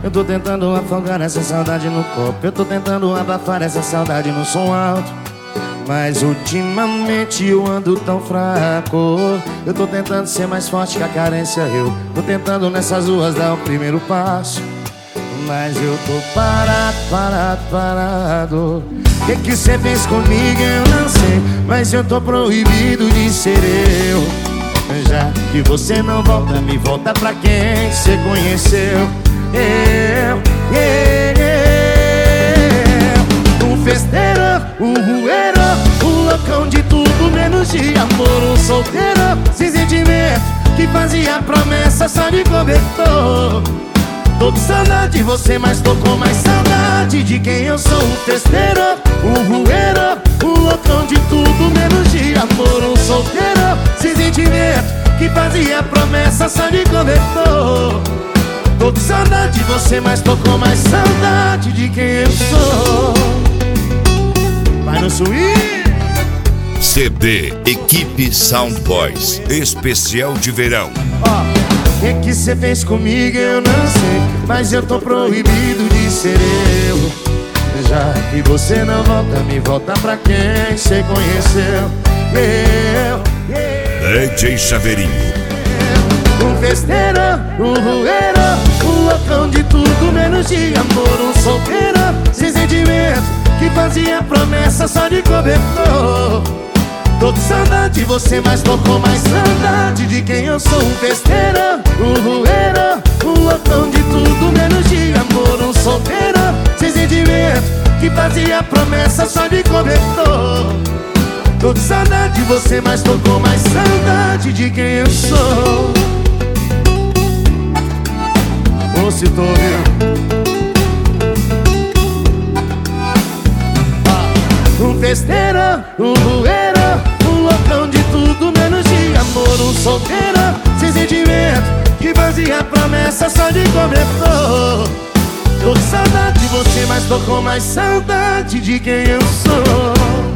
Eu tô tentando afogar essa saudade no copo. Eu tô tentando abafar essa saudade no som alto. Mas ultimamente eu ando tão fraco. Eu tô tentando ser mais forte que a carência. Eu tô tentando nessas ruas dar o primeiro passo. Mas eu tô parado. Que cê fez comigo eu não sei, mas eu tô proibido de ser eu. Já que você não volta, me volta pra quem cê conheceu. Um festeiro, um rueiro, um loucão de tudo menos de amor. Um solteiro sem sentimento que fazia promessa só de cobertor. Tô com saudade de você, mas tô com mais saudade de quem eu sou. Um festeiro, um rueiro, um loucão de tudo menos de amor. Um solteiro sem sentimento que fazia promessa só de cobertor. Tô com saudade de você, mas tô com mais saudade de quem eu sou. Vai no swing. CD Equipe Sound Boys Especial de Verão. Que cê fez comigo eu não sei, mas eu tô proibido de ser eu. Já que você não volta, me volta pra quem cê conheceu. DJ Chaveirinho. Um festeiro, um rueiro, um loucão de tudo menos de amor. Um solteiro sem sentimento que fazia promessa só de cobertor. Tô com saudade de você, mas tô com mais saudade de quem eu sou. Um festeiro, um rueiro, um loucão de tudo menos de amor. Um solteiro sem sentimento que fazia promessa só de cobertor. Tô com saudade de você, mas tô com mais saudade de quem eu sou. Ô, se tô ouvindo. Um festeiro, um rueiro, um loucão de tudo menos de amor. Um solteiro sem sentimento que fazia promessa só de cobertor. Tô com saudade de você, mas tô com mais saudade de quem eu sou.